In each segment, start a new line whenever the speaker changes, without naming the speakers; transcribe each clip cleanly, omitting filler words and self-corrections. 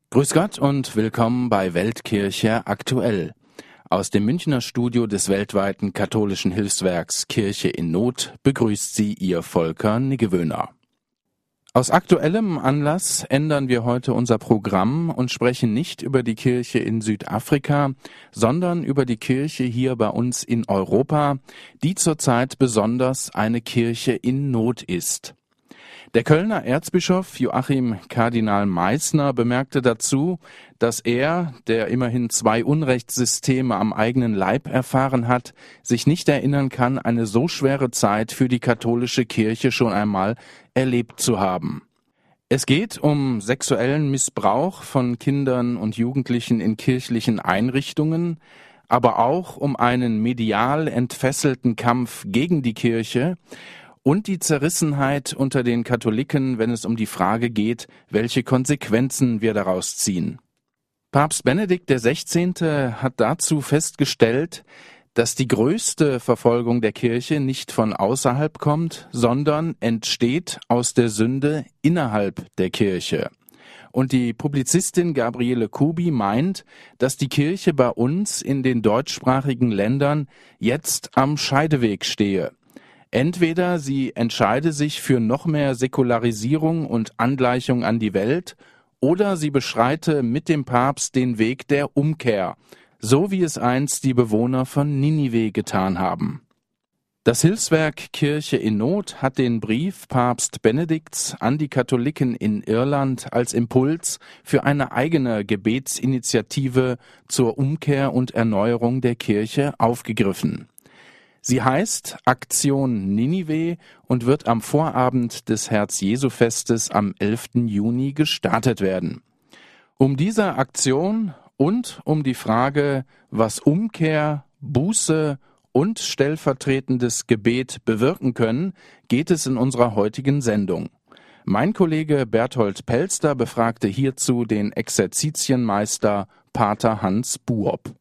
Grüß Gott und willkommen bei Weltkirche aktuell. Aus dem Münchner Studio des weltweiten katholischen Hilfswerks Kirche in Not begrüßt Sie Ihr Volker Niggewöhner. Aus aktuellem Anlass ändern wir heute unser Programm und sprechen nicht über die Kirche in Südafrika, sondern über die Kirche hier bei uns in Europa, die zurzeit besonders eine Kirche in Not ist. Der Kölner Erzbischof Joachim Kardinal Meissner bemerkte dazu, dass er, der immerhin 2 Unrechtssysteme am eigenen Leib erfahren hat, sich nicht erinnern kann, eine so schwere Zeit für die katholische Kirche schon einmal erlebt zu haben. Es geht um sexuellen Missbrauch von Kindern und Jugendlichen in kirchlichen Einrichtungen, aber auch um einen medial entfesselten Kampf gegen die Kirche und die Zerrissenheit unter den Katholiken, wenn es um die Frage geht, welche Konsequenzen wir daraus ziehen. Papst Benedikt XVI. Hat dazu festgestellt, dass die größte Verfolgung der Kirche nicht von außerhalb kommt, sondern entsteht aus der Sünde innerhalb der Kirche. Und die Publizistin Gabriele Kubi meint, dass die Kirche bei uns in den deutschsprachigen Ländern jetzt am Scheideweg stehe. Entweder sie entscheide sich für noch mehr Säkularisierung und Angleichung an die Welt, oder sie beschreite mit dem Papst den Weg der Umkehr, so wie es einst die Bewohner von Ninive getan haben. Das Hilfswerk Kirche in Not hat den Brief Papst Benedikts an die Katholiken in Irland als Impuls für eine eigene Gebetsinitiative zur Umkehr und Erneuerung der Kirche aufgegriffen. Sie heißt Aktion Ninive und wird am Vorabend des Herz-Jesu-Festes am 11. Juni gestartet werden. Um diese Aktion und um die Frage, was Umkehr, Buße und stellvertretendes Gebet bewirken können, geht es in unserer heutigen Sendung. Mein Kollege Berthold Pelster befragte hierzu den Exerzitienmeister Pater Hans Buob.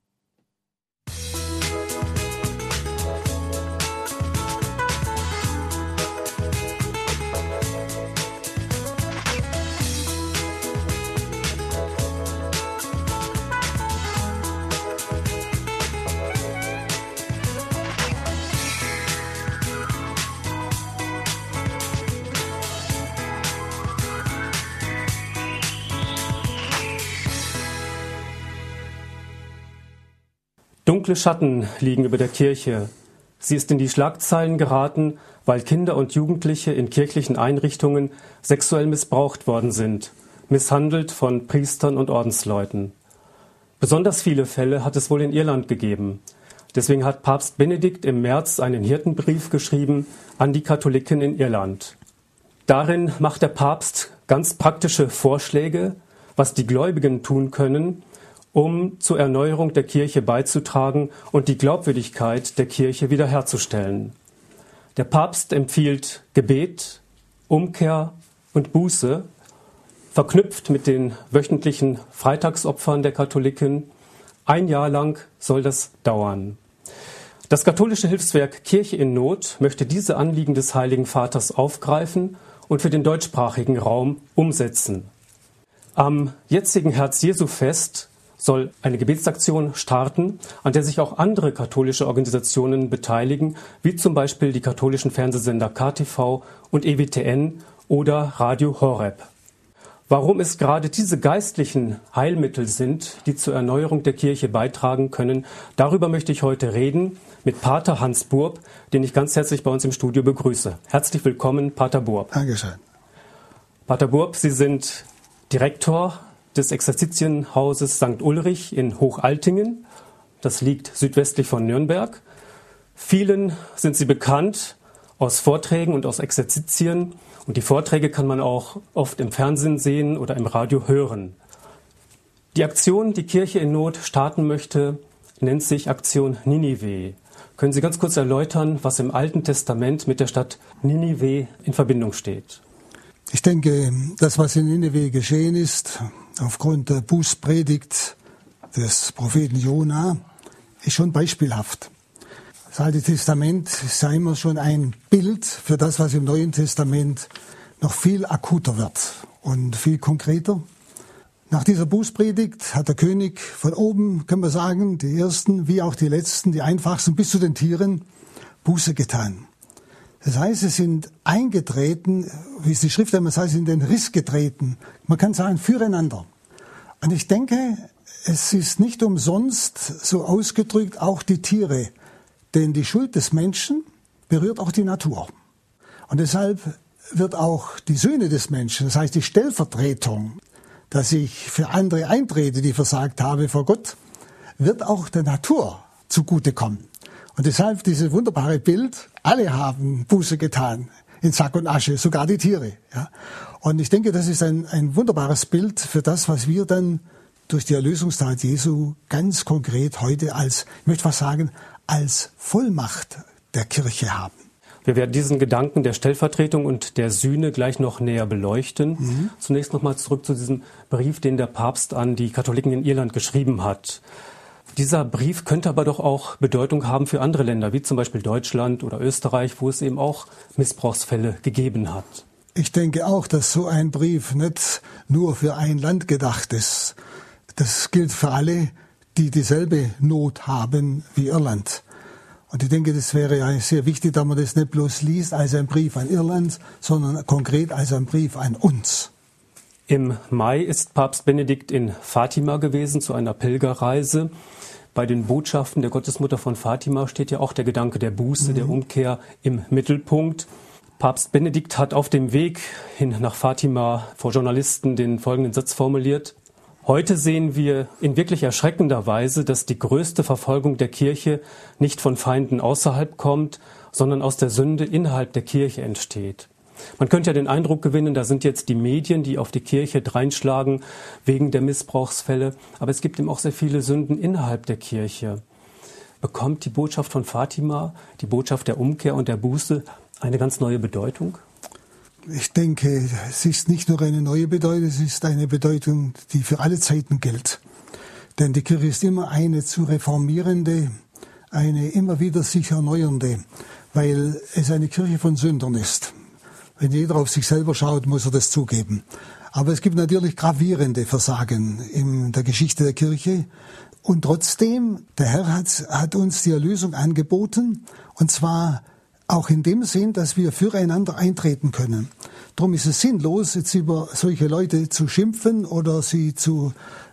Dunkle Schatten liegen über der Kirche. Sie ist in die Schlagzeilen geraten, weil Kinder und Jugendliche in kirchlichen Einrichtungen sexuell missbraucht worden sind, misshandelt von Priestern und Ordensleuten. Besonders viele Fälle hat es wohl in Irland gegeben. Deswegen hat Papst Benedikt im März einen Hirtenbrief geschrieben an die Katholiken in Irland. Darin macht der Papst ganz praktische Vorschläge, was die Gläubigen tun können, um zur Erneuerung der Kirche beizutragen und die Glaubwürdigkeit der Kirche wiederherzustellen. Der Papst empfiehlt Gebet, Umkehr und Buße, verknüpft mit den wöchentlichen Freitagsopfern der Katholiken. 1 Jahr lang soll das dauern. Das katholische Hilfswerk Kirche in Not möchte diese Anliegen des Heiligen Vaters aufgreifen und für den deutschsprachigen Raum umsetzen. Am jetzigen Herz-Jesu-Fest soll eine Gebetsaktion starten, an der sich auch andere katholische Organisationen beteiligen, wie zum Beispiel die katholischen Fernsehsender KTV und EWTN oder Radio Horeb. Warum es gerade diese geistlichen Heilmittel sind, die zur Erneuerung der Kirche beitragen können, darüber möchte ich heute reden mit Pater Hans Buob, den ich ganz herzlich bei uns im Studio begrüße. Herzlich willkommen, Pater Buob.
Dankeschön.
Pater Buob, Sie sind Direktor des Exerzitienhauses St. Ulrich in Hochaltingen. Das liegt südwestlich von Nürnberg. Vielen sind Sie bekannt aus Vorträgen und aus Exerzitien. Und die Vorträge kann man auch oft im Fernsehen sehen oder im Radio hören. Die Aktion, die Kirche in Not starten möchte, nennt sich Aktion Ninive. Können Sie ganz kurz erläutern, was im Alten Testament mit der Stadt Ninive in Verbindung steht?
Ich denke, das, was in Ninive geschehen ist, aufgrund der Bußpredigt des Propheten Jona, ist schon beispielhaft. Das Alte Testament ist ja immer schon ein Bild für das, was im Neuen Testament noch viel akuter wird und viel konkreter. Nach dieser Bußpredigt hat der König von oben, können wir sagen, die ersten wie auch die letzten, die einfachsten bis zu den Tieren, Buße getan. Das heißt, sie sind eingetreten, wie es die Schrift einmal sagt, in den Riss getreten. Man kann sagen, füreinander. Und ich denke, es ist nicht umsonst so ausgedrückt, auch die Tiere. Denn die Schuld des Menschen berührt auch die Natur. Und deshalb wird auch die Sühne des Menschen, das heißt die Stellvertretung, dass ich für andere eintrete, die versagt habe vor Gott, wird auch der Natur zugutekommen. Und deshalb dieses wunderbare Bild, alle haben Buße getan in Sack und Asche, sogar die Tiere. Ja. Und ich denke, das ist ein wunderbares Bild für das, was wir dann durch die Erlösungstat Jesu ganz konkret heute als, ich möchte fast sagen, als Vollmacht der Kirche haben.
Wir werden diesen Gedanken der Stellvertretung und der Sühne gleich noch näher beleuchten. Zunächst nochmal zurück zu diesem Brief, den der Papst an die Katholiken in Irland geschrieben hat. Dieser Brief könnte aber doch auch Bedeutung haben für andere Länder, wie zum Beispiel Deutschland oder Österreich, wo es eben auch Missbrauchsfälle gegeben hat.
Ich denke auch, dass so ein Brief nicht nur für ein Land gedacht ist. Das gilt für alle, die dieselbe Not haben wie Irland. Und ich denke, das wäre ja sehr wichtig, dass man das nicht bloß liest als ein Brief an Irland, sondern konkret als ein Brief an uns.
Im Mai ist Papst Benedikt in Fatima gewesen zu einer Pilgerreise. Bei den Botschaften der Gottesmutter von Fatima steht ja auch der Gedanke der Buße, der Umkehr im Mittelpunkt. Papst Benedikt hat auf dem Weg hin nach Fatima vor Journalisten den folgenden Satz formuliert: Heute sehen wir in wirklich erschreckender Weise, dass die größte Verfolgung der Kirche nicht von Feinden außerhalb kommt, sondern aus der Sünde innerhalb der Kirche entsteht. Man könnte ja den Eindruck gewinnen, da sind jetzt die Medien, die auf die Kirche dreinschlagen wegen der Missbrauchsfälle, aber es gibt eben auch sehr viele Sünden innerhalb der Kirche. Bekommt die Botschaft von Fatima, die Botschaft der Umkehr und der Buße, eine ganz neue Bedeutung?
Ich denke, es ist nicht nur eine neue Bedeutung, es ist eine Bedeutung, die für alle Zeiten gilt. Denn die Kirche ist immer eine zu reformierende, eine immer wieder sich erneuernde, weil es eine Kirche von Sündern ist. Wenn jeder auf sich selber schaut, muss er das zugeben. Aber es gibt natürlich gravierende Versagen in der Geschichte der Kirche. Und trotzdem, der Herr hat uns die Erlösung angeboten, und zwar auch in dem Sinn, dass wir füreinander eintreten können. Darum ist es sinnlos, jetzt über solche Leute zu schimpfen oder sie zu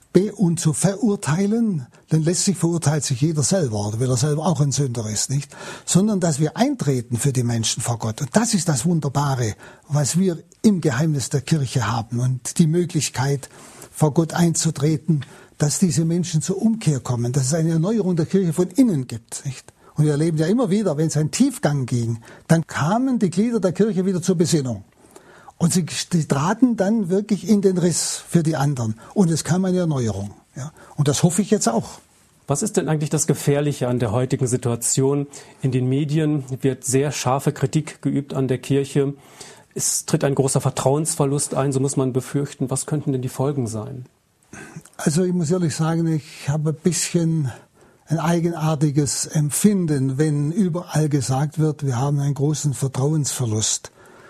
verurteilen. Denn letztlich verurteilt sich jeder selber, weil er selber auch ein Sünder ist, nicht? Sondern dass wir eintreten für die Menschen vor Gott. Und das ist das Wunderbare, was wir im Geheimnis der Kirche haben. Und die Möglichkeit, vor Gott einzutreten, dass diese Menschen zur Umkehr kommen, dass es eine Erneuerung der Kirche von innen gibt, nicht? Und wir erleben ja immer wieder, wenn es einen Tiefgang ging, dann kamen die Glieder der Kirche wieder zur Besinnung. Und sie traten dann wirklich in den Riss für die anderen. Und es kam eine Erneuerung. Ja. Und das hoffe ich jetzt auch.
Was ist denn eigentlich das Gefährliche an der heutigen Situation? In den Medien wird sehr scharfe Kritik geübt an der Kirche. Es tritt ein großer Vertrauensverlust ein, so muss man befürchten. Was könnten denn die Folgen sein?
Also ich muss ehrlich sagen, ich habe ein bisschen ein eigenartiges Empfinden, wenn überall gesagt wird, wir haben einen großen Vertrauensverlust.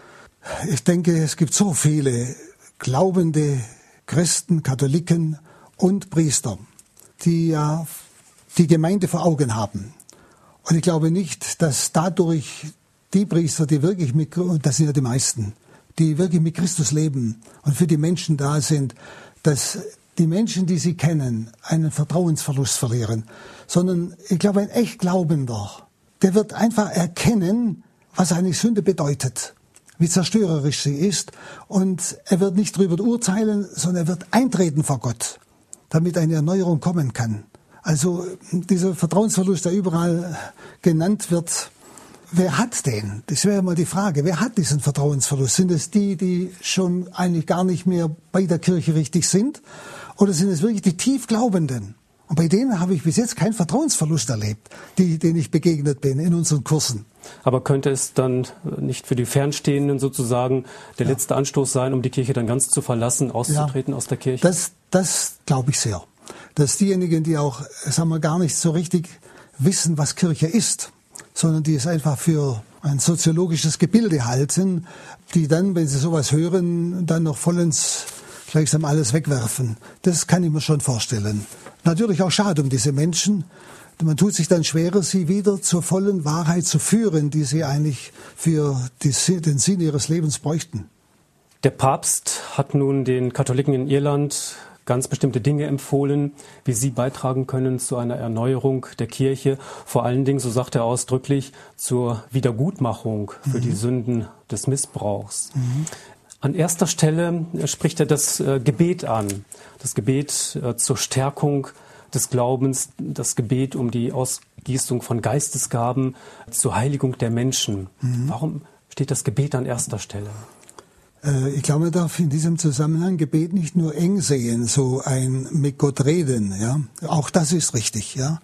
Ich denke, es gibt so viele glaubende Christen, Katholiken und Priester, die ja die Gemeinde vor Augen haben. Und ich glaube nicht, dass dadurch die Priester, die wirklich das sind ja die meisten, die wirklich mit Christus leben und für die Menschen da sind, dass die Menschen, die sie kennen, einen Vertrauensverlust verlieren, sondern ich glaube, ein echt Glaubender, der wird einfach erkennen, was eine Sünde bedeutet, wie zerstörerisch sie ist, und er wird nicht darüber urteilen, sondern er wird eintreten vor Gott, damit eine Erneuerung kommen kann. Also dieser Vertrauensverlust, der überall genannt wird, wer hat den? Das wäre mal die Frage. Wer hat diesen Vertrauensverlust? Sind es die, die schon eigentlich gar nicht mehr bei der Kirche richtig sind? Oder sind es wirklich die Tiefglaubenden? Und bei denen habe ich bis jetzt keinen Vertrauensverlust erlebt, denen ich begegnet bin in unseren Kursen.
Aber könnte es dann nicht für die Fernstehenden sozusagen der letzte Anstoß sein, um die Kirche dann ganz zu verlassen, auszutreten aus der Kirche?
Das glaube ich sehr. Dass diejenigen, die auch, sagen wir, gar nicht so richtig wissen, was Kirche ist, sondern die es einfach für ein soziologisches Gebilde halten, die dann, wenn sie sowas hören, dann noch vollends gleichsam alles wegwerfen. Das kann ich mir schon vorstellen. Natürlich auch schade um diese Menschen. Man tut sich dann schwerer, sie wieder zur vollen Wahrheit zu führen, die sie eigentlich für den Sinn ihres Lebens bräuchten.
Der Papst hat nun den Katholiken in Irland ganz bestimmte Dinge empfohlen, wie sie beitragen können zu einer Erneuerung der Kirche. Vor allen Dingen, so sagt er ausdrücklich, zur Wiedergutmachung für die Sünden des Missbrauchs. An erster Stelle spricht er das Gebet an. Das Gebet zur Stärkung des Glaubens, das Gebet um die Ausgießung von Geistesgaben, zur Heiligung der Menschen. Warum steht das Gebet an erster Stelle?
Ich glaube, man darf in diesem Zusammenhang Gebet nicht nur eng sehen, so ein mit Gott reden, ja. Auch das ist richtig, ja.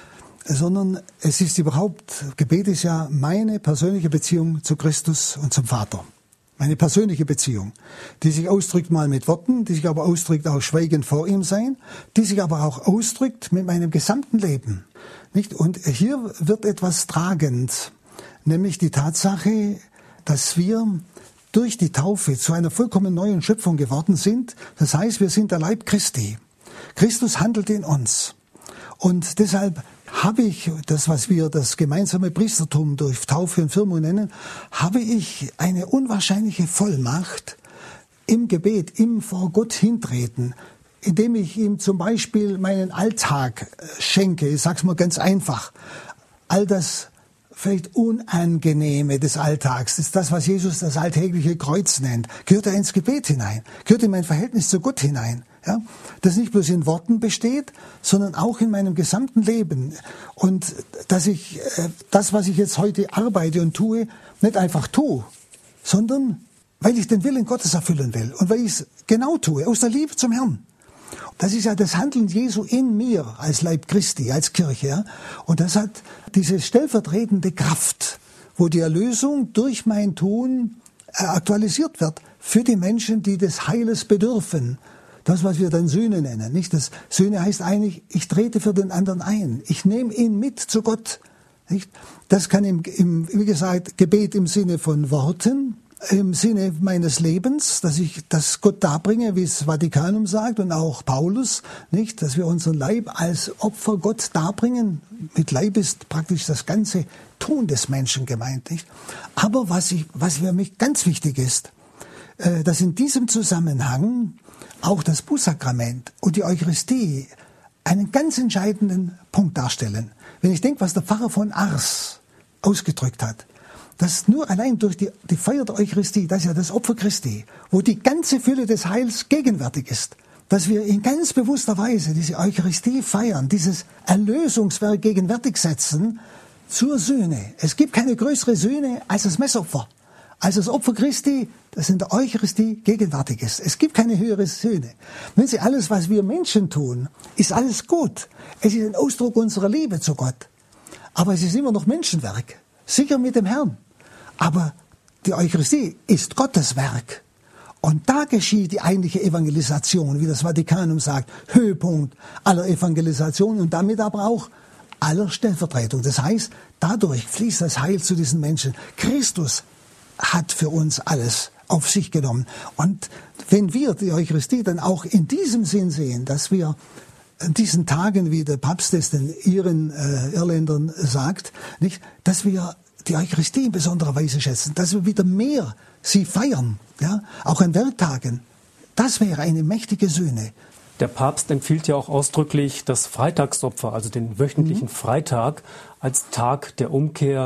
Sondern es ist überhaupt, Gebet ist ja meine persönliche Beziehung zu Christus und zum Vater. Meine persönliche Beziehung, die sich ausdrückt mal mit Worten, die sich aber ausdrückt auch schweigend vor ihm sein, die sich aber auch ausdrückt mit meinem gesamten Leben, nicht? Und hier wird etwas tragend, nämlich die Tatsache, dass wir durch die Taufe zu einer vollkommen neuen Schöpfung geworden sind. Das heißt, wir sind der Leib Christi. Christus handelt in uns. Und deshalb habe ich das, was wir das gemeinsame Priestertum durch Taufe und Firmung nennen, habe ich eine unwahrscheinliche Vollmacht im Gebet, im vor Gott hintreten, indem ich ihm zum Beispiel meinen Alltag schenke. Ich sage es mal ganz einfach. All das vielleicht Unangenehme des Alltags, das ist das, was Jesus das alltägliche Kreuz nennt, gehört er ins Gebet hinein, gehört in mein Verhältnis zu Gott hinein. Ja? Das nicht bloß in Worten besteht, sondern auch in meinem gesamten Leben. Und dass ich das, was ich jetzt heute arbeite und tue, nicht einfach tue, sondern weil ich den Willen Gottes erfüllen will und weil ich es genau tue, aus der Liebe zum Herrn. Das ist ja das Handeln Jesu in mir als Leib Christi, als Kirche. Ja? Und das hat diese stellvertretende Kraft, wo die Erlösung durch mein Tun aktualisiert wird für die Menschen, die des Heiles bedürfen. Das, was wir dann Sühne nennen. Nicht? Das Sühne heißt eigentlich, ich trete für den anderen ein. Ich nehme ihn mit zu Gott. Nicht? Das kann wie gesagt, Gebet im Sinne von Worten, im Sinne meines Lebens, dass ich das Gott darbringe, wie es Vatikanum sagt und auch Paulus, nicht, dass wir unseren Leib als Opfer Gott darbringen. Mit Leib ist praktisch das ganze Tun des Menschen gemeint, nicht? Aber was für mich ganz wichtig ist, dass in diesem Zusammenhang auch das Bußsakrament und die Eucharistie einen ganz entscheidenden Punkt darstellen. Wenn ich denke, was der Pfarrer von Ars ausgedrückt hat, dass nur allein durch die Feier der Eucharistie, das ist ja das Opfer Christi, wo die ganze Fülle des Heils gegenwärtig ist, dass wir in ganz bewusster Weise diese Eucharistie feiern, dieses Erlösungswerk gegenwärtig setzen zur Sühne. Es gibt keine größere Sühne als das Messopfer, als das Opfer Christi, das in der Eucharistie gegenwärtig ist. Es gibt keine höhere Sühne. Wenn Sie, alles, was wir Menschen tun, ist alles gut. Es ist ein Ausdruck unserer Liebe zu Gott. Aber es ist immer noch Menschenwerk. Sicher mit dem Herrn. Aber die Eucharistie ist Gottes Werk. Und da geschieht die eigentliche Evangelisation, wie das Vatikanum sagt, Höhepunkt aller Evangelisation und damit aber auch aller Stellvertretung. Das heißt, dadurch fließt das Heil zu diesen Menschen. Christus hat für uns alles auf sich genommen. Und wenn wir die Eucharistie dann auch in diesem Sinn sehen, dass wir an diesen Tagen, wie der Papst es den Irländern sagt, nicht, dass wir die Eucharistie in besonderer Weise schätzen, dass wir wieder mehr sie feiern, ja, auch an Werktagen. Das wäre eine mächtige Sühne.
Der Papst empfiehlt ja auch ausdrücklich das Freitagsopfer, also den wöchentlichen Freitag, als Tag der Umkehr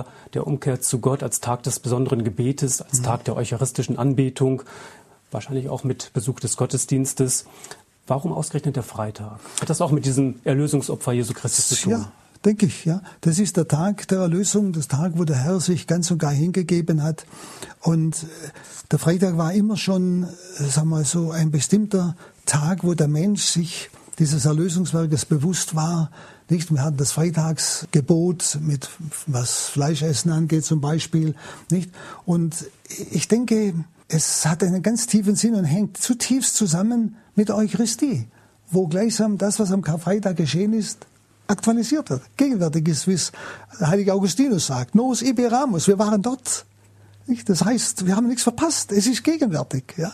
zu Gott, als Tag des besonderen Gebetes, als Tag der eucharistischen Anbetung, wahrscheinlich auch mit Besuch des Gottesdienstes. Warum ausgerechnet der Freitag? Hat das auch mit diesem Erlösungsopfer Jesu Christi zu tun?
Ja, denke ich, ja. Das ist der Tag der Erlösung, das Tag, wo der Herr sich ganz und gar hingegeben hat. Und der Freitag war immer schon, sagen wir mal so, ein bestimmter Tag, wo der Mensch sich dieses Erlösungswerkes bewusst war. Nicht? Wir hatten das Freitagsgebot, mit was Fleischessen angeht zum Beispiel. Nicht? Und ich denke, es hat einen ganz tiefen Sinn und hängt zutiefst zusammen mit der Eucharistie, wo gleichsam das, was am Karfreitag geschehen ist, aktualisiert wird, gegenwärtig ist, wie es der heilige Augustinus sagt. Nos ibi eramus, wir waren dort. Nicht? Das heißt, wir haben nichts verpasst, es ist gegenwärtig. Ja?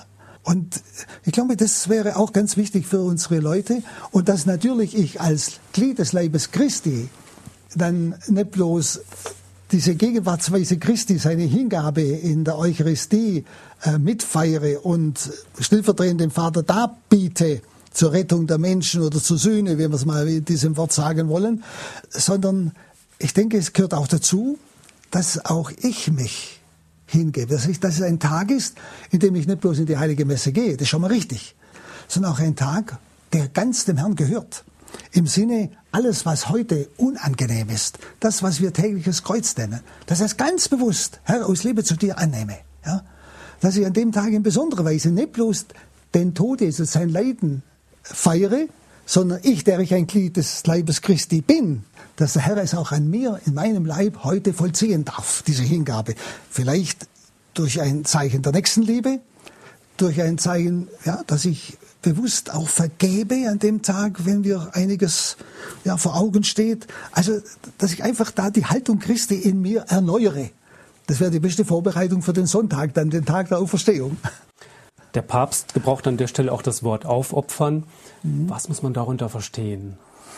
Und ich glaube, das wäre auch ganz wichtig für unsere Leute. Und dass natürlich ich als Glied des Leibes Christi dann nicht bloß diese Gegenwartsweise Christi, seine Hingabe in der Eucharistie mitfeiere und stellvertretend dem Vater darbiete zur Rettung der Menschen oder zur Sühne, wie wir es mal in diesem Wort sagen wollen, sondern ich denke, es gehört auch dazu, dass auch ich mich hingebe. Dass es ein Tag ist, in dem ich nicht bloß in die Heilige Messe gehe, das ist schon mal richtig, sondern auch ein Tag, der ganz dem Herrn gehört. Im Sinne, alles, was heute unangenehm ist, das, was wir tägliches Kreuz nennen, dass ich es ganz bewusst, Herr, aus Liebe zu dir annehme. Ja? Dass ich an dem Tag in besonderer Weise nicht bloß den Tod Jesus, sein Leiden feiere, sondern ich, der ich ein Glied des Leibes Christi bin, dass der Herr es auch an mir, in meinem Leib heute vollziehen darf, diese Hingabe. Vielleicht durch ein Zeichen der Nächstenliebe, durch ein Zeichen, ja, dass ich bewusst auch vergebe an dem Tag, wenn mir einiges vor Augen steht. Also, dass ich einfach da die Haltung Christi in mir erneuere. Das wäre die beste Vorbereitung für den Sonntag, dann den Tag der Auferstehung.
Der Papst gebraucht an der Stelle auch das Wort aufopfern. Was muss man darunter verstehen?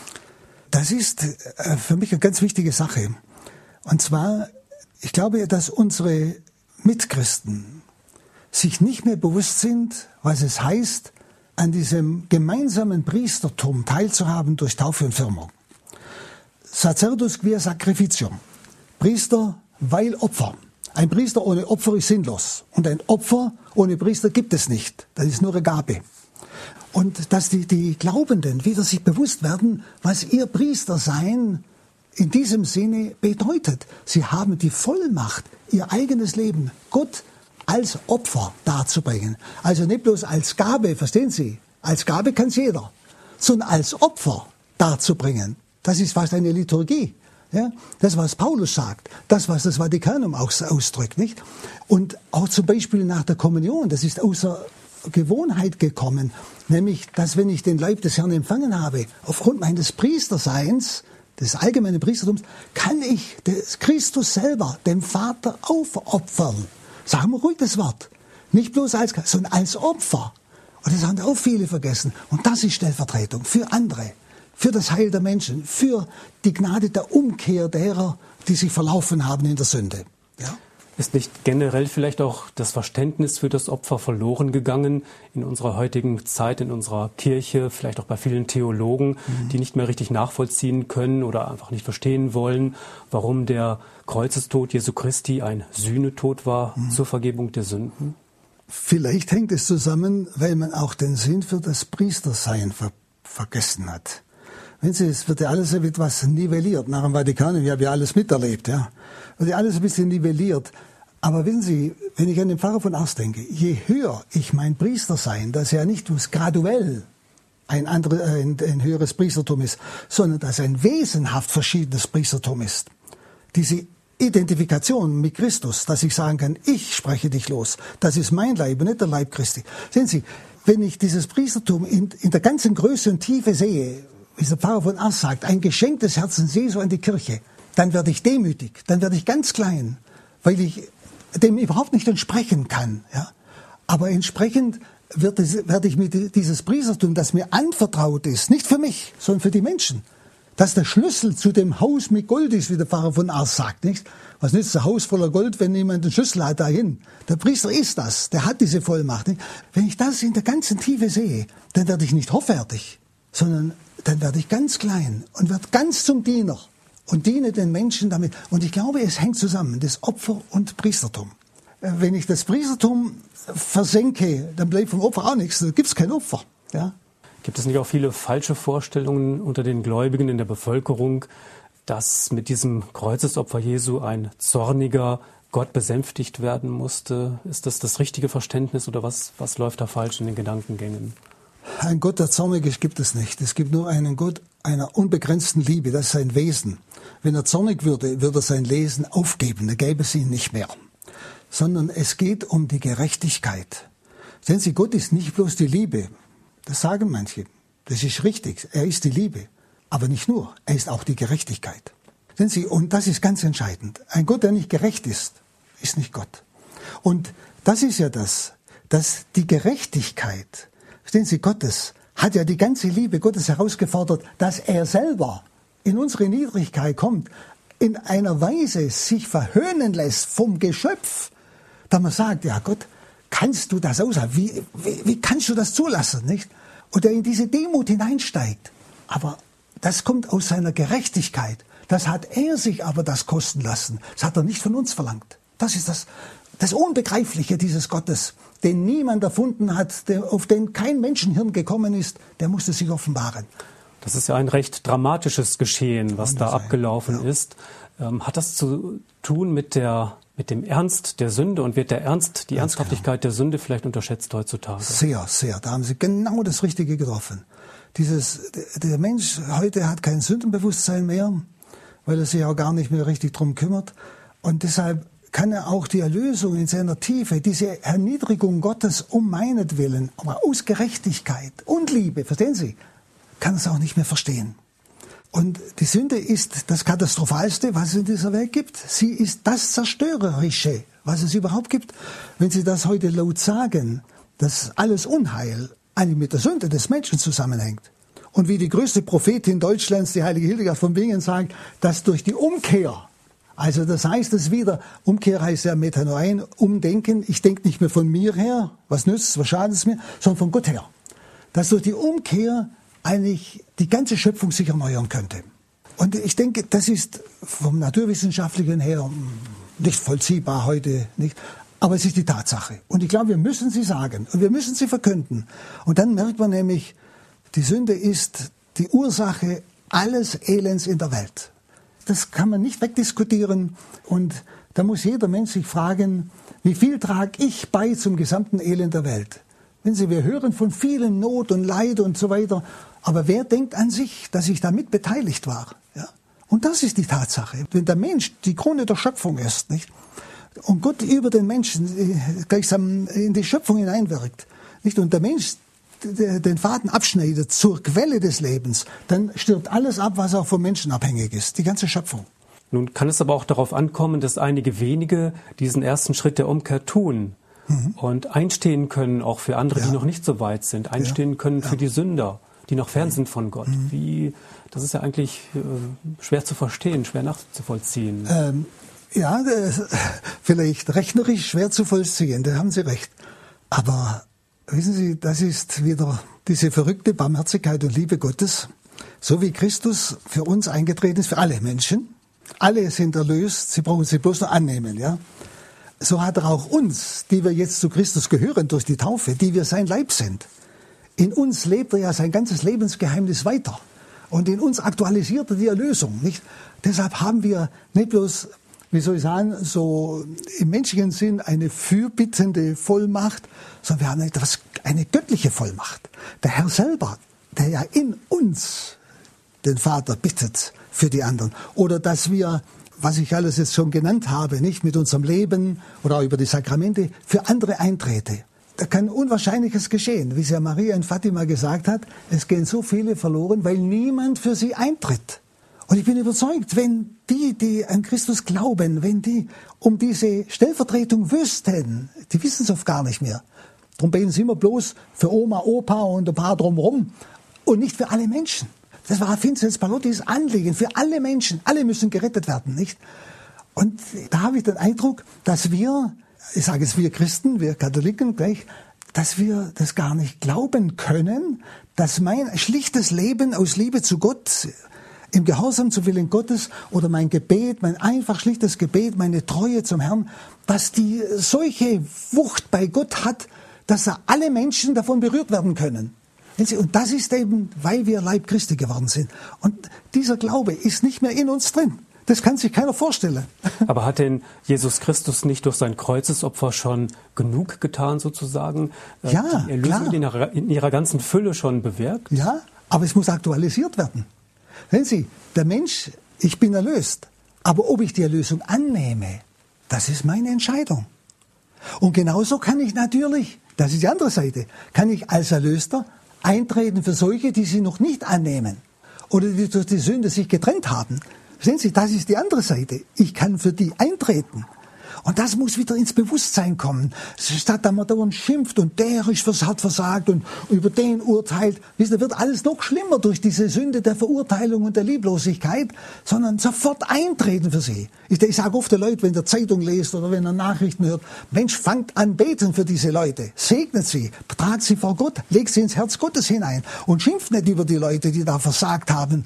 Das ist für mich eine ganz wichtige Sache. Und zwar, ich glaube, dass unsere Mitchristen sich nicht mehr bewusst sind, was es heißt, an diesem gemeinsamen Priestertum teilzuhaben durch Taufe und Firmung. Sacerdos quia sacrificium. Priester, weil Opfer. Ein Priester ohne Opfer ist sinnlos. Und ein Opfer ohne Priester gibt es nicht. Das ist nur eine Gabe. Und dass die Glaubenden wieder sich bewusst werden, was ihr Priestersein in diesem Sinne bedeutet. Sie haben die Vollmacht, ihr eigenes Leben Gott als Opfer darzubringen. Also nicht bloß als Gabe, verstehen Sie? Als Gabe kann es jeder. Sondern als Opfer darzubringen. Das ist fast eine Liturgie. Ja? Das, was Paulus sagt. Das, was das Vatikanum ausdrückt. Nicht? Und auch zum Beispiel nach der Kommunion, das ist außer Gewohnheit gekommen. Nämlich, dass wenn ich den Leib des Herrn empfangen habe, aufgrund meines Priesterseins, des allgemeinen Priestertums, kann ich des Christus selber dem Vater aufopfern. Sagen wir ruhig das Wort. Nicht bloß als, sondern als Opfer. Und das haben auch viele vergessen. Und das ist Stellvertretung für andere, für das Heil der Menschen, für die Gnade der Umkehr derer, die sich verlaufen haben in der Sünde. Ja?
Ist nicht generell vielleicht auch das Verständnis für das Opfer verloren gegangen in unserer heutigen Zeit, in unserer Kirche, vielleicht auch bei vielen Theologen, die nicht mehr richtig nachvollziehen können oder einfach nicht verstehen wollen, warum der Kreuzestod Jesu Christi ein Sühnetod war zur Vergebung der Sünden?
Vielleicht hängt es zusammen, weil man auch den Sinn für das Priestersein vergessen hat. Wenn Sie, es wird ja alles etwas nivelliert. Nach dem Vatikan, ich habe ja alles miterlebt, ja. Wird ja alles ein bisschen nivelliert. Aber wissen Sie, wenn ich an den Pfarrer von Ars denke, je höher ich mein Priestersein, dass ja nicht bloß graduell ein höheres Priestertum ist, sondern dass ein wesenhaft verschiedenes Priestertum ist. Diese Identifikation mit Christus, dass ich sagen kann, ich spreche dich los. Das ist mein Leib und nicht der Leib Christi. Sehen Sie, wenn ich dieses Priestertum in der ganzen Größe und Tiefe sehe, wie der Pfarrer von Ars sagt, ein Geschenk des Herzens Jesu an die Kirche, dann werde ich demütig, dann werde ich ganz klein, weil ich dem überhaupt nicht entsprechen kann. Ja? Aber entsprechend werde ich mit dieses Priestertum, das mir anvertraut ist, nicht für mich, sondern für die Menschen, dass der Schlüssel zu dem Haus mit Gold ist, wie der Pfarrer von Ars sagt. Nicht? Was nützt ein Haus voller Gold, wenn niemand den Schlüssel hat dahin? Der Priester ist das, der hat diese Vollmacht. Nicht? Wenn ich das in der ganzen Tiefe sehe, dann werde ich nicht hoffärtig, sondern dann werde ich ganz klein und werde ganz zum Diener und diene den Menschen damit. Und ich glaube, es hängt zusammen, das Opfer und Priestertum. Wenn ich das Priestertum versenke, dann bleibt vom Opfer auch nichts, dann gibt es kein Opfer. Ja?
Gibt es nicht auch viele falsche Vorstellungen unter den Gläubigen in der Bevölkerung, dass mit diesem Kreuzesopfer Jesu ein zorniger Gott besänftigt werden musste? Ist das das richtige Verständnis oder was läuft da falsch in den Gedankengängen?
Ein Gott, der zornig ist, gibt es nicht. Es gibt nur einen Gott einer unbegrenzten Liebe, das ist sein Wesen. Wenn er zornig würde, würde er sein Wesen aufgeben, dann gäbe es ihn nicht mehr. Sondern es geht um die Gerechtigkeit. Sehen Sie, Gott ist nicht bloß die Liebe. Das sagen manche. Das ist richtig. Er ist die Liebe. Aber nicht nur. Er ist auch die Gerechtigkeit. Sehen Sie, und das ist ganz entscheidend. Ein Gott, der nicht gerecht ist nicht Gott. Und das ist ja das. dass die Gerechtigkeit, verstehen Sie, Gottes, hat ja die ganze Liebe Gottes herausgefordert, dass er selber in unsere Niedrigkeit kommt, in einer Weise sich verhöhnen lässt vom Geschöpf, da man sagt, ja Gott, kannst du das aushalten? Wie kannst du das zulassen, nicht? Und er in diese Demut hineinsteigt. Aber das kommt aus seiner Gerechtigkeit. Das hat er sich aber das kosten lassen. Das hat er nicht von uns verlangt. Das ist das Unbegreifliche dieses Gottes, den niemand erfunden hat, auf den kein Menschenhirn gekommen ist, der musste sich offenbaren.
Das ist ja ein recht dramatisches Geschehen, was da abgelaufen ist. Hat das zu tun mit dem Ernst der Sünde und wird die Ernsthaftigkeit der Sünde vielleicht unterschätzt heutzutage? Sehr,
sehr. Da haben Sie genau das Richtige getroffen. Der Mensch heute hat kein Sündenbewusstsein mehr, weil er sich auch gar nicht mehr richtig drum kümmert. Und deshalb kann er auch die Erlösung in seiner Tiefe, diese Erniedrigung Gottes um meinetwillen, aber aus Gerechtigkeit und Liebe, verstehen Sie, kann es auch nicht mehr verstehen. Und die Sünde ist das Katastrophalste, was es in dieser Welt gibt. Sie ist das Zerstörerische, was es überhaupt gibt. Wenn Sie das heute laut sagen, dass alles Unheil eigentlich mit der Sünde des Menschen zusammenhängt. Und wie die größte Prophetin Deutschlands, die heilige Hildegard von Bingen, sagt, dass durch die Umkehr, also das heißt es wieder, Umkehr heißt ja Metanoein, umdenken, ich denke nicht mehr von mir her, was nützt es, was schadet es mir, sondern von Gott her. Dass durch die Umkehr eigentlich die ganze Schöpfung sich erneuern könnte. Und ich denke, das ist vom Naturwissenschaftlichen her nicht vollziehbar heute, nicht. Aber es ist die Tatsache. Und ich glaube, wir müssen sie sagen und wir müssen sie verkünden. Und dann merkt man nämlich, die Sünde ist die Ursache alles Elends in der Welt. Das kann man nicht wegdiskutieren. Und da muss jeder Mensch sich fragen, wie viel trage ich bei zum gesamten Elend der Welt? Wenn Sie, wir hören von vielen Not und Leid und so weiter. Aber wer denkt an sich, dass ich damit beteiligt war? Ja? Und das ist die Tatsache. Wenn der Mensch die Krone der Schöpfung ist, nicht? Und Gott über den Menschen gleichsam in die Schöpfung hineinwirkt, nicht? Und der Mensch den Faden abschneidet zur Quelle des Lebens, dann stirbt alles ab, was auch vom Menschen abhängig ist, die ganze Schöpfung.
Nun kann es aber auch darauf ankommen, dass einige wenige diesen ersten Schritt der Umkehr tun und einstehen können, auch für andere, die noch nicht so weit sind, einstehen können für die Sünder, die noch fern sind von Gott. Das ist ja eigentlich schwer zu verstehen, schwer nachzuvollziehen.
Ja, vielleicht rechnerisch schwer zu vollziehen, da haben Sie recht. Aber wissen Sie, das ist wieder diese verrückte Barmherzigkeit und Liebe Gottes, so wie Christus für uns eingetreten ist, für alle Menschen. Alle sind erlöst, sie brauchen sie bloß nur annehmen, ja. So hat er auch uns, die wir jetzt zu Christus gehören durch die Taufe, die wir sein Leib sind. In uns lebt er ja sein ganzes Lebensgeheimnis weiter. Und in uns aktualisiert er die Erlösung, nicht? Deshalb haben wir nicht bloß, wie soll ich sagen, so im menschlichen Sinn eine fürbittende Vollmacht, sondern wir haben eine göttliche Vollmacht. Der Herr selber, der ja in uns den Vater bittet für die anderen. Oder dass wir, was ich alles jetzt schon genannt habe, nicht mit unserem Leben oder auch über die Sakramente, für andere eintrete. Da kann Unwahrscheinliches geschehen. Wie es ja Maria in Fatima gesagt hat, es gehen so viele verloren, weil niemand für sie eintritt. Und ich bin überzeugt, wenn die an Christus glauben, wenn die um diese Stellvertretung wüssten, die wissen es oft gar nicht mehr. Darum beten sie immer bloß für Oma, Opa und ein paar drumherum und nicht für alle Menschen. Das war Vinzenz Palottis Anliegen, für alle Menschen. Alle müssen gerettet werden, nicht? Und da habe ich den Eindruck, dass wir, ich sage es wir Christen, wir Katholiken gleich, dass wir das gar nicht glauben können, dass mein schlichtes Leben aus Liebe zu Gott, im Gehorsam zu Willen Gottes oder mein Gebet, mein einfach schlichtes Gebet, meine Treue zum Herrn, dass die solche Wucht bei Gott hat, dass da alle Menschen davon berührt werden können. Und das ist eben, weil wir Leib Christi geworden sind. Und dieser Glaube ist nicht mehr in uns drin. Das kann sich keiner vorstellen.
Aber hat denn Jesus Christus nicht durch sein Kreuzesopfer schon genug getan, sozusagen?
Ja,
die Erlösung in ihrer ganzen Fülle schon bewirkt?
Ja, aber es muss aktualisiert werden. Sehen Sie, der Mensch, ich bin erlöst. Aber ob ich die Erlösung annehme, das ist meine Entscheidung. Und genauso kann ich natürlich, das ist die andere Seite, kann ich als Erlöster eintreten für solche, die sie noch nicht annehmen oder die durch die Sünde sich getrennt haben. Sehen Sie, das ist die andere Seite. Ich kann für die eintreten. Und das muss wieder ins Bewusstsein kommen. Statt dass man dauernd schimpft und der hat versagt und über den urteilt, wird alles noch schlimmer durch diese Sünde der Verurteilung und der Lieblosigkeit, sondern sofort eintreten für sie. Ich sage oft den Leuten, wenn ihr Zeitung lest oder wenn ihr Nachrichten hört, Mensch, fangt an beten für diese Leute, segnet sie, tragt sie vor Gott, legt sie ins Herz Gottes hinein und schimpft nicht über die Leute, die da versagt haben,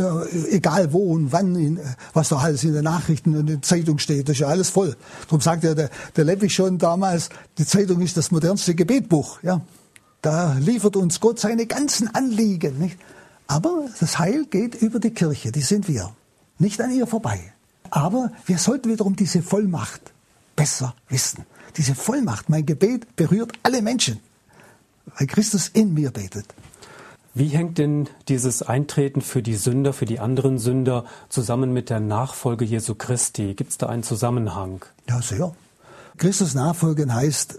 egal wo und wann, was da alles in den Nachrichten und in der Zeitung steht, das ist ja alles voll. Darum sagt ja der Leppi schon damals, die Zeitung ist das modernste Gebetbuch. Ja, da liefert uns Gott seine ganzen Anliegen. Nicht? Aber das Heil geht über die Kirche, die sind wir, nicht an ihr vorbei. Aber wir sollten wiederum diese Vollmacht besser wissen. Diese Vollmacht, mein Gebet berührt alle Menschen, weil Christus in mir betet.
Wie hängt denn dieses Eintreten für die Sünder, für die anderen Sünder zusammen mit der Nachfolge Jesu Christi? Gibt es da einen Zusammenhang?
Ja, sehr. Christus nachfolgen heißt,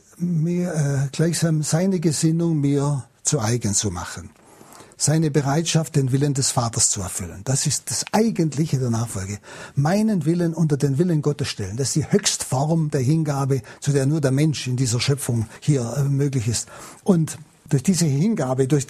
mir gleichsam seine Gesinnung mir zu eigen zu machen. Seine Bereitschaft, den Willen des Vaters zu erfüllen. Das ist das Eigentliche der Nachfolge. Meinen Willen unter den Willen Gottes stellen. Das ist die Höchstform der Hingabe, zu der nur der Mensch in dieser Schöpfung hier möglich ist. Und durch diese Hingabe, durch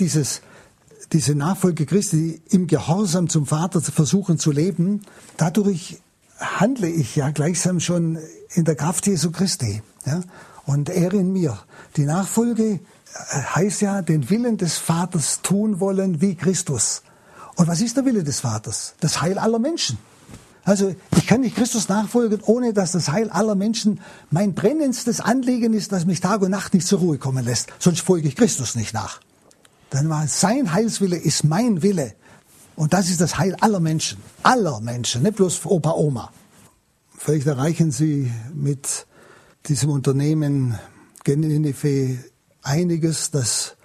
diese Nachfolge Christi im Gehorsam zum Vater zu versuchen zu leben, dadurch handle ich ja gleichsam schon in der Kraft Jesu Christi. Ja? Und er in mir. Die Nachfolge heißt ja, den Willen des Vaters tun wollen wie Christus. Und was ist der Wille des Vaters? Das Heil aller Menschen. Also ich kann nicht Christus nachfolgen, ohne dass das Heil aller Menschen mein brennendstes Anliegen ist, das mich Tag und Nacht nicht zur Ruhe kommen lässt. Sonst folge ich Christus nicht nach. Dann war sein Heilswille ist mein Wille. Und das ist das Heil aller Menschen, nicht bloß für Opa, Oma. Vielleicht erreichen Sie mit diesem Unternehmen Geninife einiges, dass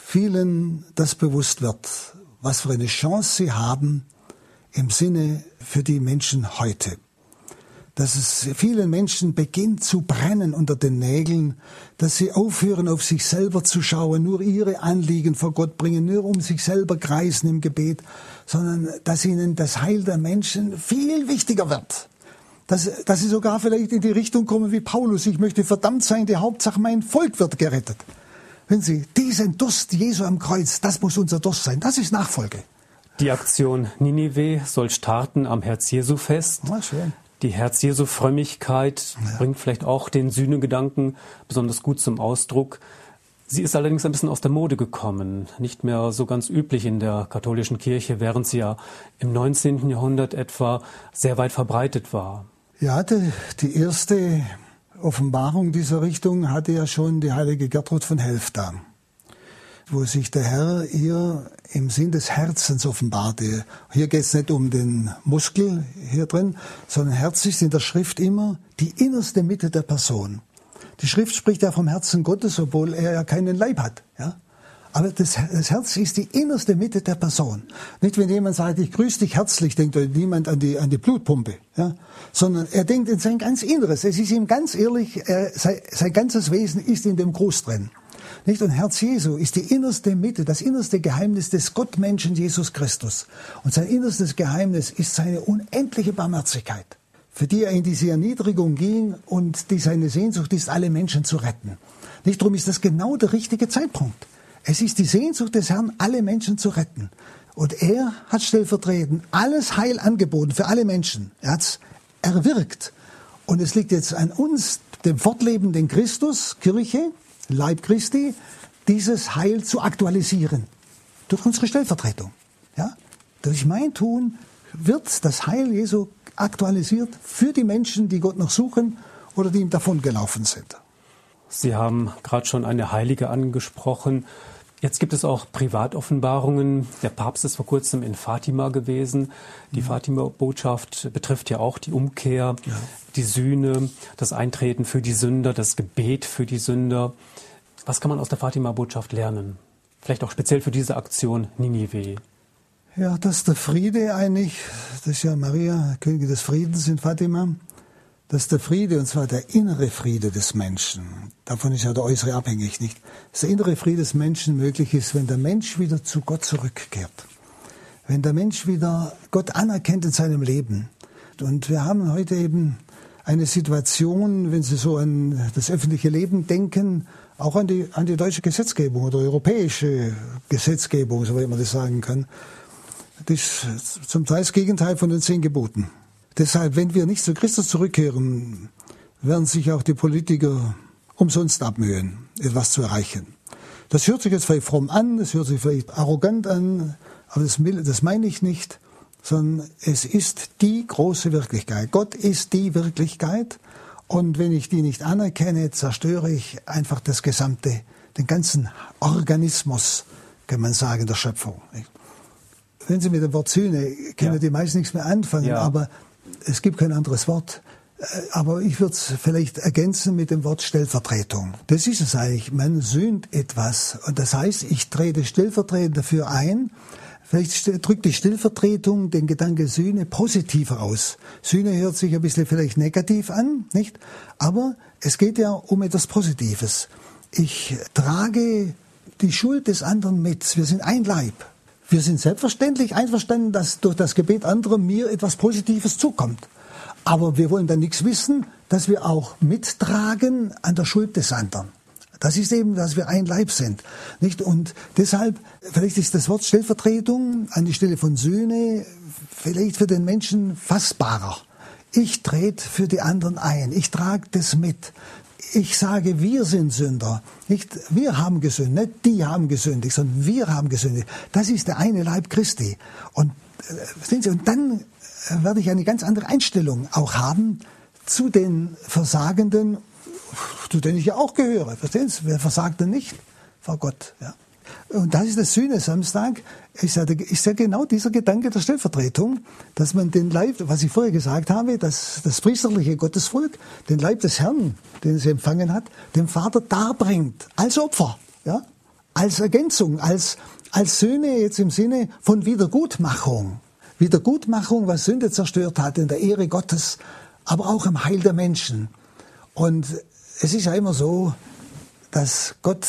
vielen das bewusst wird, was für eine Chance sie haben im Sinne für die Menschen heute. Dass es vielen Menschen beginnt zu brennen unter den Nägeln, dass sie aufhören, auf sich selber zu schauen, nur ihre Anliegen vor Gott bringen, nur um sich selber kreisen im Gebet, sondern dass ihnen das Heil der Menschen viel wichtiger wird. Dass sie sogar vielleicht in die Richtung kommen wie Paulus, ich möchte verdammt sein, die Hauptsache mein Volk wird gerettet. Wenn Sie, diesen Durst Jesu am Kreuz, das muss unser Durst sein, das ist Nachfolge.
Die Aktion Ninive soll starten am Herz-Jesu-Fest.
Ja, schön.
Die Herz-Jesu-Frömmigkeit bringt vielleicht auch den Sühnegedanken besonders gut zum Ausdruck. Sie ist allerdings ein bisschen aus der Mode gekommen, nicht mehr so ganz üblich in der katholischen Kirche, während sie ja im 19. Jahrhundert etwa sehr weit verbreitet war.
Ja, die erste Offenbarung dieser Richtung hatte ja schon die heilige Gertrud von Helfta, wo sich der Herr ihr im Sinn des Herzens offenbarte. Hier geht es nicht um den Muskel hier drin, sondern Herz ist in der Schrift immer die innerste Mitte der Person. Die Schrift spricht ja vom Herzen Gottes, obwohl er ja keinen Leib hat. Ja? Aber das Herz ist die innerste Mitte der Person. Nicht, wenn jemand sagt, ich grüße dich herzlich, denkt niemand an die Blutpumpe, ja? Sondern er denkt in sein ganz Inneres. Es ist ihm ganz ehrlich, sein ganzes Wesen ist in dem Gruß drin. Nicht? Und Herz Jesu ist die innerste Mitte, das innerste Geheimnis des Gottmenschen Jesus Christus. Und sein innerstes Geheimnis ist seine unendliche Barmherzigkeit, für die er in diese Erniedrigung ging und die seine Sehnsucht ist, alle Menschen zu retten. Nicht, darum ist das genau der richtige Zeitpunkt. Es ist die Sehnsucht des Herrn, alle Menschen zu retten. Und er hat stellvertretend alles Heil angeboten für alle Menschen. Er hat es erwirkt. Und es liegt jetzt an uns, dem fortlebenden Christus, Kirche, Leib Christi, dieses Heil zu aktualisieren. Durch unsere Stellvertretung. Ja? Durch mein Tun wird das Heil Jesu aktualisiert für die Menschen, die Gott noch suchen oder die ihm davongelaufen sind.
Sie haben gerade schon eine Heilige angesprochen. Jetzt gibt es auch Privatoffenbarungen. Der Papst ist vor kurzem in Fatima gewesen. Die Fatima-Botschaft betrifft ja auch die Umkehr, die Sühne, das Eintreten für die Sünder, das Gebet für die Sünder. Was kann man aus der Fatima-Botschaft lernen? Vielleicht auch speziell für diese Aktion Ninive.
Ja, dass der Friede eigentlich, das ist ja Maria, Königin des Friedens in Fatima, dass der Friede, und zwar der innere Friede des Menschen, davon ist ja der äußere abhängig, nicht? Dass der innere Friede des Menschen möglich ist, wenn der Mensch wieder zu Gott zurückkehrt. Wenn der Mensch wieder Gott anerkennt in seinem Leben. Und wir haben heute eben eine Situation, wenn Sie so an das öffentliche Leben denken, auch an die deutsche Gesetzgebung oder europäische Gesetzgebung, soweit man das sagen kann. Das ist zum Teil das Gegenteil von den 10 Geboten. Deshalb, wenn wir nicht zu Christus zurückkehren, werden sich auch die Politiker umsonst abmühen, etwas zu erreichen. Das hört sich jetzt vielleicht fromm an, das hört sich vielleicht arrogant an, aber das meine ich nicht, sondern es ist die große Wirklichkeit. Gott ist die Wirklichkeit, und wenn ich die nicht anerkenne, zerstöre ich einfach den ganzen Organismus, kann man sagen, der Schöpfung. Wenn Sie mit dem Wort Sühne, können die meisten nichts mehr anfangen, aber es gibt kein anderes Wort. Aber ich würde es vielleicht ergänzen mit dem Wort Stellvertretung. Das ist es eigentlich. Man sühnt etwas. Und das heißt, ich trete stellvertretend dafür ein. Vielleicht drückt die Stellvertretung den Gedanke Sühne positiver aus. Sühne hört sich ein bisschen vielleicht negativ an, nicht? Aber es geht ja um etwas Positives. Ich trage die Schuld des anderen mit. Wir sind ein Leib. Wir sind selbstverständlich einverstanden, dass durch das Gebet anderer mir etwas Positives zukommt. Aber wir wollen dann nichts wissen, dass wir auch mittragen an der Schuld des anderen. Das ist eben, dass wir ein Leib sind, nicht? Und deshalb, vielleicht ist das Wort Stellvertretung an die Stelle von Sühne vielleicht für den Menschen fassbarer. Ich trete für die anderen ein, ich trage das mit. Ich sage, wir sind Sünder, nicht wir haben gesündigt, nicht die haben gesündigt, sondern wir haben gesündigt. Das ist der eine Leib Christi. Und sehen Sie, und dann werde ich eine ganz andere Einstellung auch haben zu den Versagenden, zu denen ich ja auch gehöre. Verstehen Sie? Wer versagt denn nicht vor Gott? Ja. Und das ist der Sühne-Samstag, ist ja genau dieser Gedanke der Stellvertretung, dass man den Leib, was ich vorher gesagt habe, dass das priesterliche Gottesvolk den Leib des Herrn, den es empfangen hat, dem Vater darbringt, als Opfer, ja, als Ergänzung, als Sühne jetzt im Sinne von Wiedergutmachung. Wiedergutmachung, was Sünde zerstört hat, in der Ehre Gottes, aber auch im Heil der Menschen. Und es ist ja immer so, dass Gott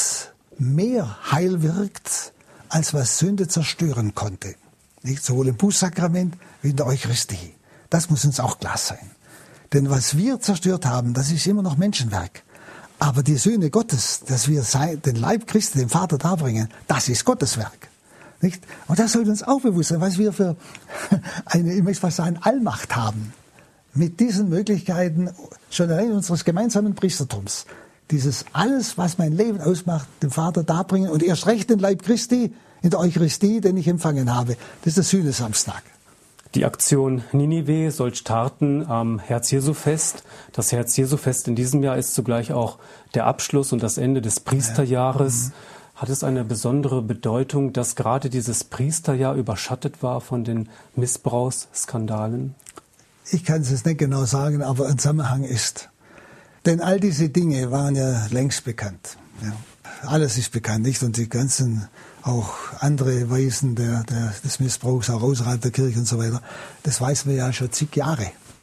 mehr Heil wirkt, als was Sünde zerstören konnte. Nicht sowohl im Bußsakrament wie in der Eucharistie. Das muss uns auch klar sein. Denn was wir zerstört haben, das ist immer noch Menschenwerk. Aber die Söhne Gottes, dass wir den Leib Christi, dem Vater darbringen, das ist Gottes Werk. Nicht? Und das sollte uns auch bewusst sein, was wir für eine, ich möchte fast sagen, Allmacht haben. Mit diesen Möglichkeiten, schon allein unseres gemeinsamen Priestertums, dieses alles, was mein Leben ausmacht, dem Vater darbringen und erst recht den Leib Christi in der Eucharistie, den ich empfangen habe. Das ist der Sühnesamstag.
Die Aktion Ninive soll starten am Herz-Jesu-Fest. Das Herz-Jesu-Fest in diesem Jahr ist zugleich auch der Abschluss und das Ende des Priesterjahres. Hat es eine besondere Bedeutung, dass gerade dieses Priesterjahr überschattet war von den Missbrauchsskandalen?
Ich kann es jetzt nicht genau sagen, aber ein Zusammenhang ist. Denn all diese Dinge waren ja längst bekannt. Ja. Alles ist bekannt, nicht? Und die ganzen, auch andere Weisen des Missbrauchs, auch außerhalb der Kirche und so weiter, das weiß man ja schon zig Jahre.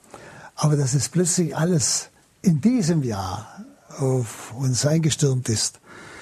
Aber dass es plötzlich alles in diesem Jahr auf uns eingestürmt ist,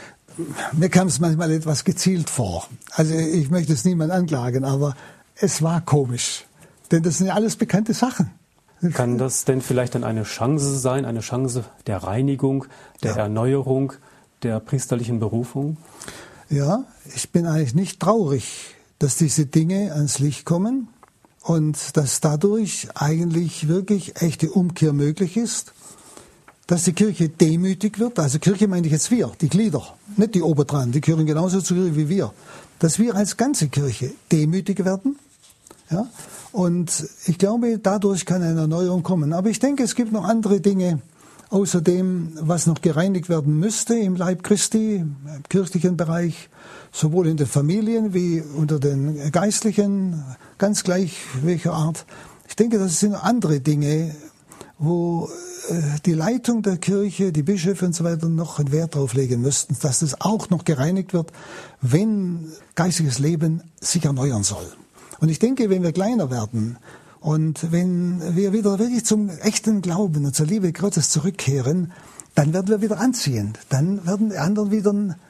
mir kam es manchmal etwas gezielt vor. Also ich möchte es niemand anklagen, aber es war komisch. Denn das sind ja alles bekannte Sachen.
Kann das denn vielleicht dann eine Chance sein, eine Chance der Reinigung, der Erneuerung, der priesterlichen Berufung?
Ja, ich bin eigentlich nicht traurig, dass diese Dinge ans Licht kommen und dass dadurch eigentlich wirklich echte Umkehr möglich ist. Dass die Kirche demütig wird, also Kirche meine ich jetzt wir, die Glieder, nicht die obendran, die gehören genauso zur Kirche wie wir. Dass wir als ganze Kirche demütig werden, ja, und ich glaube, dadurch kann eine Erneuerung kommen. Aber ich denke, es gibt noch andere Dinge, außer dem, was noch gereinigt werden müsste im Leib Christi, im kirchlichen Bereich, sowohl in den Familien wie unter den Geistlichen, ganz gleich welcher Art. Ich denke, das sind andere Dinge, wo die Leitung der Kirche, die Bischöfe und so weiter noch einen Wert drauf legen müssten, dass das auch noch gereinigt wird, wenn geistiges Leben sich erneuern soll. Und ich denke, wenn wir kleiner werden und wenn wir wieder wirklich zum echten Glauben und zur Liebe Gottes zurückkehren, dann werden wir wieder anziehend. Dann werden die anderen wieder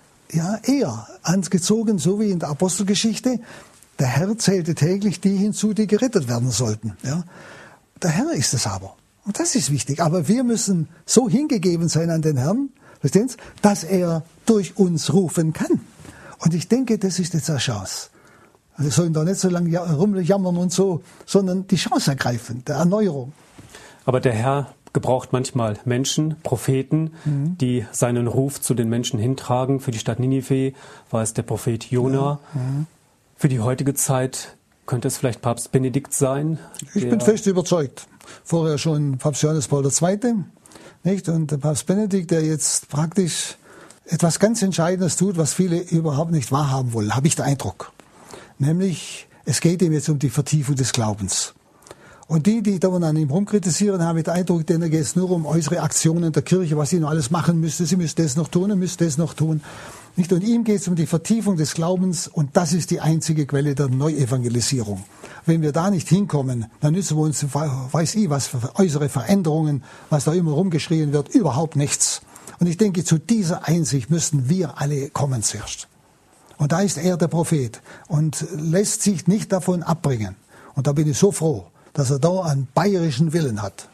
eher angezogen, so wie in der Apostelgeschichte. Der Herr zählte täglich die hinzu, die gerettet werden sollten. Ja. Der Herr ist es aber. Und das ist wichtig. Aber wir müssen so hingegeben sein an den Herrn, verstehen Sie, dass er durch uns rufen kann. Und ich denke, das ist jetzt eine Chance. Wir sollen da nicht so lange rumjammern und so, sondern die Chance ergreifen, der Erneuerung.
Aber der Herr gebraucht manchmal Menschen, Propheten, die seinen Ruf zu den Menschen hintragen. Für die Stadt Ninive war es der Prophet Jona. Für die heutige Zeit könnte es vielleicht Papst Benedikt sein.
Ich bin fest überzeugt. Vorher schon Papst Johannes Paul II. Nicht? Und der Papst Benedikt, der jetzt praktisch etwas ganz Entscheidendes tut, was viele überhaupt nicht wahrhaben wollen, habe ich den Eindruck. Nämlich, es geht ihm jetzt um die Vertiefung des Glaubens. Und die da an ihm rumkritisieren, habe ich den Eindruck, denen geht es nur um äußere Aktionen der Kirche, was sie noch alles machen müsste. Sie müsste das noch tun und müsste das noch tun. Nicht? Und ihm geht es um die Vertiefung des Glaubens und das ist die einzige Quelle der Neuevangelisierung. Wenn wir da nicht hinkommen, dann nützen wir uns, weiß ich, was für äußere Veränderungen, was da immer rumgeschrien wird, überhaupt nichts. Und ich denke, zu dieser Einsicht müssen wir alle kommen zuerst. Und da ist er der Prophet und lässt sich nicht davon abbringen. Und da bin ich so froh, dass er da einen bayerischen Willen hat.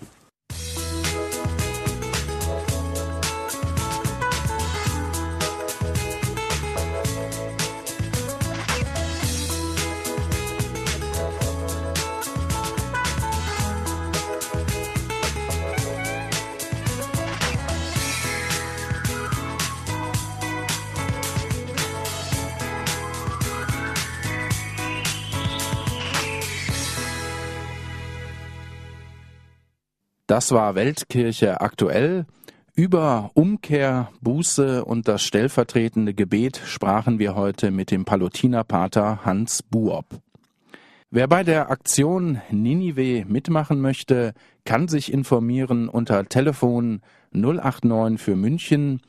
Das war Weltkirche aktuell. Über Umkehr, Buße und das stellvertretende Gebet sprachen wir heute mit dem Palutinerpater Hans Buob. Wer bei der Aktion Ninive mitmachen möchte, kann sich informieren unter Telefon 089 für München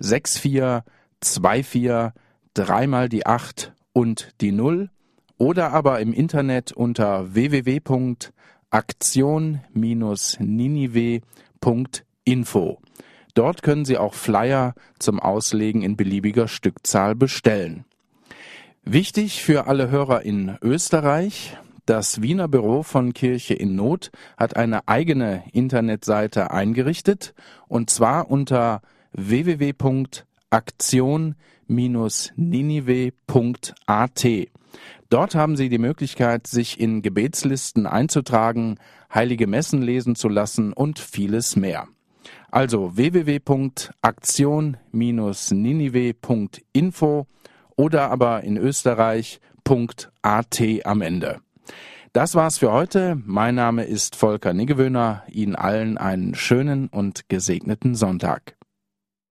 6424 3 die 8 und die 0 oder aber im Internet unter www.aktion-ninive.info. Dort können Sie auch Flyer zum Auslegen in beliebiger Stückzahl bestellen. Wichtig für alle Hörer in Österreich: Das Wiener Büro von Kirche in Not hat eine eigene Internetseite eingerichtet, und zwar unter www.aktion-ninive.at. Dort haben Sie die Möglichkeit, sich in Gebetslisten einzutragen, heilige Messen lesen zu lassen und vieles mehr. Also www.aktion-ninive.info oder aber in Österreich.at am Ende. Das war's für heute. Mein Name ist Volker Niggewöhner. Ihnen allen einen schönen und gesegneten Sonntag.